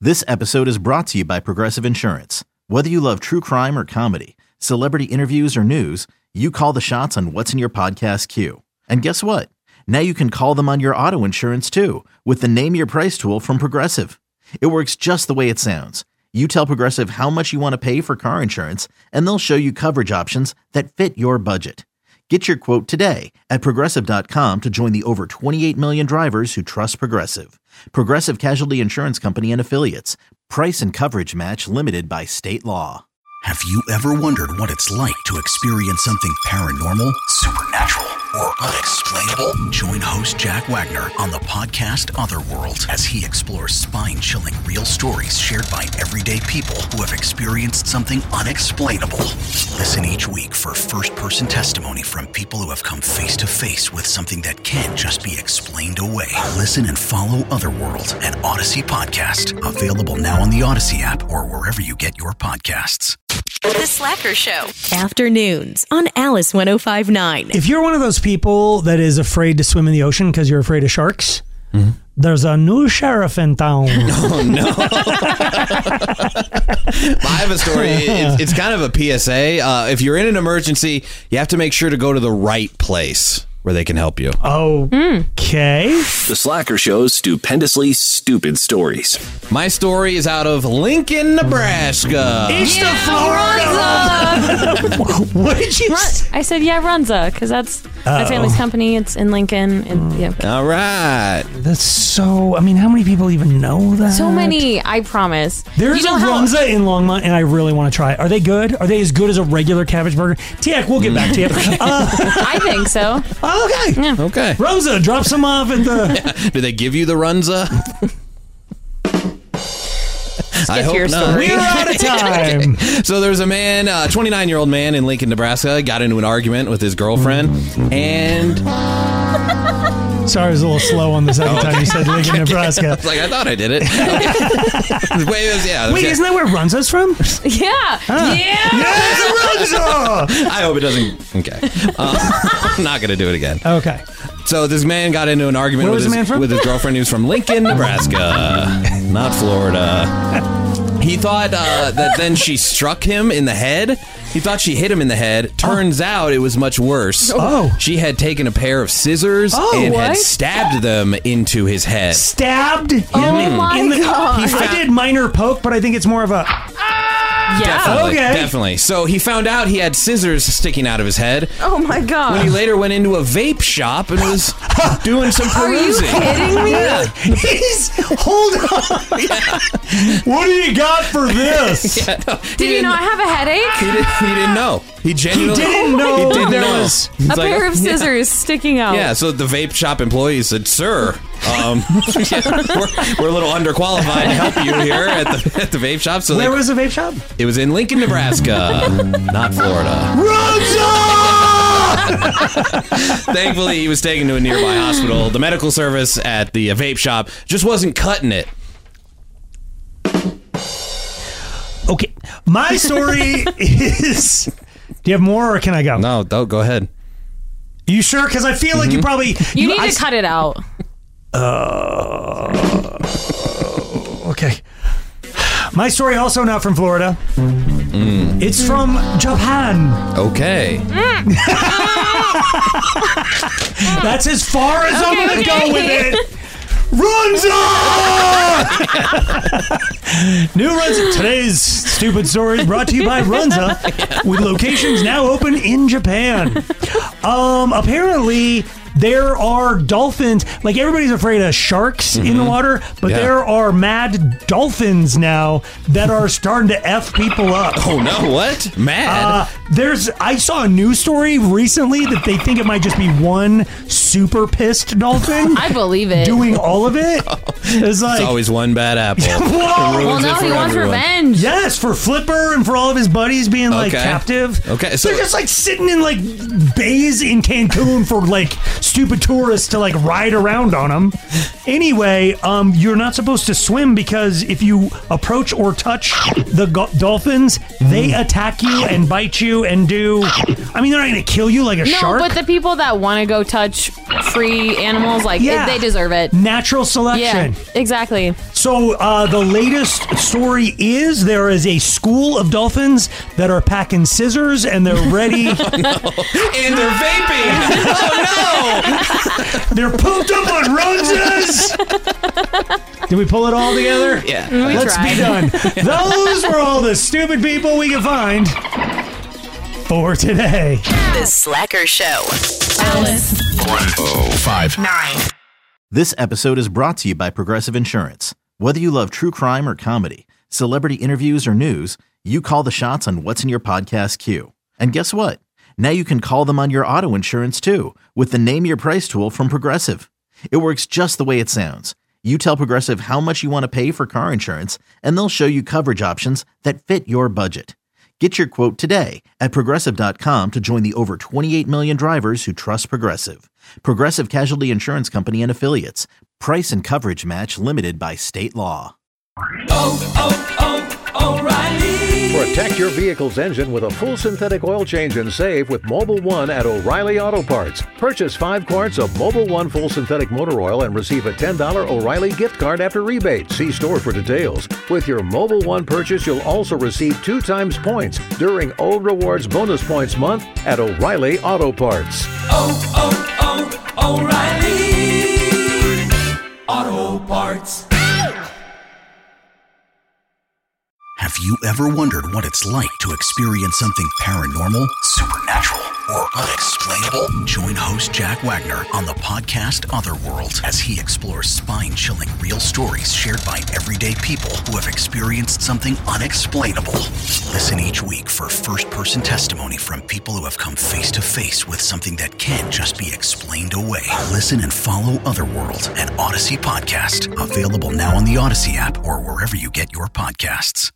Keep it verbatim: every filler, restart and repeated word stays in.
This episode is brought to you by Progressive Insurance. Whether you love true crime or comedy, celebrity interviews or news, you call the shots on what's in your podcast queue. And guess what? Now you can call them on your auto insurance too with the Name Your Price tool from Progressive. It works just the way it sounds. You tell Progressive how much you want to pay for car insurance, and they'll show you coverage options that fit your budget. Get your quote today at Progressive dot com to join the over twenty-eight million drivers who trust Progressive. Progressive Casualty Insurance Company and Affiliates. Price and coverage match limited by state law. Have you ever wondered what it's like to experience something paranormal, supernatural, or unexplainable? Join host Jack Wagner on the podcast Otherworld as he explores spine-chilling real stories shared by everyday people who have experienced something unexplainable. Listen each week for first-person testimony from people who have come face-to-face with something that can't just be explained away. Listen and follow Otherworld, an Odyssey podcast. Available now on the Odyssey app or wherever you get your podcasts. The Slacker Show. Afternoons on Alice one oh five point nine. If you're one of those people that is afraid to swim in the ocean because you're afraid of sharks, mm-hmm. there's a new sheriff in town. Oh, no. I have a story. It's, it's kind of a P S A. Uh, if you're in an emergency, you have to make sure to go to the right place where they can help you. Okay. The Slacker Show's stupendously stupid stories. My story is out of Lincoln, Nebraska. East yeah, of Florida. What did you Run- say? I said, yeah, Runza, because that's my Oh. family's company. It's in Lincoln. And yeah. All right. That's so, I mean, how many people even know that? So many, I promise. There's You know a how- Runza in Longmont, and I really want to try it. Are they good? Are they as good as a regular cabbage burger? Tiak, we'll get back to you. Uh, I think so. okay. Yeah. Okay. Rosa, drop some off at the... Do they give you the Runza? I Get to hope your not. story. We're out of time. So there's a man, a twenty-nine-year-old man in Lincoln, Nebraska, got into an argument with his girlfriend, and... Sorry, I was a little slow on the second Oh, okay. time you said Lincoln, Nebraska. I was like, I thought I did it. Okay. Wait, it was- yeah, Wait, okay. isn't that where Runza's from? Yeah. Yeah. Yes, Runza! I hope it doesn't... Okay. Uh, I'm not going to do it again. Okay. So this man got into an argument Where with was the his, man from? with his girlfriend. He was from Lincoln, Nebraska, not Florida. He thought uh, that then she struck him in the head. He thought she hit him in the head. Turns oh. out it was much worse. Oh. She had taken a pair of scissors Oh, and what? had stabbed them into his head. Stabbed him Oh my in the... God. He I did minor poke, but I think it's more of a... Yeah. Definitely, Okay. definitely. So he found out he had scissors sticking out of his head. Oh my God. When he later went into a vape shop and was doing some Are you perusing. kidding me? Yeah. He's... Hold on. Yeah. What do you got for this? Yeah, no, Did you not have a headache? He, did, he didn't know. He genuinely He didn't know He didn't there know. was- He's A like, pair of yeah. scissors sticking out. Yeah, so the vape shop employee said, "Sir, um, yeah, we're, we're a little underqualified to help you here at the at the vape shop." So Where they, was the vape shop? it was in Lincoln, Nebraska, not Florida. Thankfully, he was taken to a nearby hospital. The medical service at the uh, vape shop just wasn't cutting it. Okay. My story is... Do you have more, or can I go? No, don't go ahead. You sure? Because I feel like you probably... You need I, to cut it out. Uh, okay. My story also not from Florida. Mm. It's from Japan. Okay. That's as far as I'm Okay, going to okay. go with it. Runza! New Runza. Today's stupid story is brought to you by Runza, with locations now open in Japan. Um, apparently, there are dolphins. Like, everybody's afraid of sharks mm-hmm. in the water, but Yeah. there are mad dolphins now that are starting to F people up. Oh no! What? Mad? Uh, there's. I saw a news story recently that they think it might just be one super pissed dolphin I believe it. doing all of it. It's like, It's always one bad apple. Whoa! well, Ruins no, it for he wants everyone. revenge. Yes, for Flipper and for all of his buddies being like Okay. captive. Okay, so- they're just like sitting in like bays in Cancun for like stupid tourists to like ride around on them. Anyway, um, you're not supposed to swim because if you approach or touch the go- dolphins, they attack you and bite you and do. I mean, they're not going to kill you like a no, shark. but the people that want to go touch free animals, like Yeah. it, they deserve it. Natural selection. Yeah, exactly. So uh, the latest story is there is a school of dolphins that are packing scissors and they're ready. And they're vaping. Oh They're pooped up on Runzas. Did we pull it all together? Yeah. We Let's tried. be done. Those were all the stupid people we could find for today. The Slacker Show. Alice. Five. Nine. This episode is brought to you by Progressive Insurance. Whether you love true crime or comedy, celebrity interviews or news, you call the shots on what's in your podcast queue. And guess what? Now you can call them on your auto insurance too with the Name Your Price tool from Progressive. It works just the way it sounds. You tell Progressive how much you want to pay for car insurance, and they'll show you coverage options that fit your budget. Get your quote today at Progressive dot com to join the over twenty-eight million drivers who trust Progressive. Progressive Casualty Insurance Company and Affiliates. Price and coverage match limited by state law. Protect your vehicle's engine with a full synthetic oil change and save with Mobile One at O'Reilly Auto Parts. Purchase five quarts of Mobile One full synthetic motor oil and receive a ten dollars O'Reilly gift card after rebate. See store for details. With your Mobile One purchase, you'll also receive two times points during O Rewards Bonus Points Month at O'Reilly Auto Parts. Have you ever wondered what it's like to experience something paranormal, supernatural, or unexplainable? Join host Jack Wagner on the podcast Otherworld as he explores spine-chilling real stories shared by everyday people who have experienced something unexplainable. Listen each week for first-person testimony from people who have come face-to-face with something that can't just be explained away. Listen and follow Otherworld, an Odyssey podcast, available now on the Odyssey app or wherever you get your podcasts.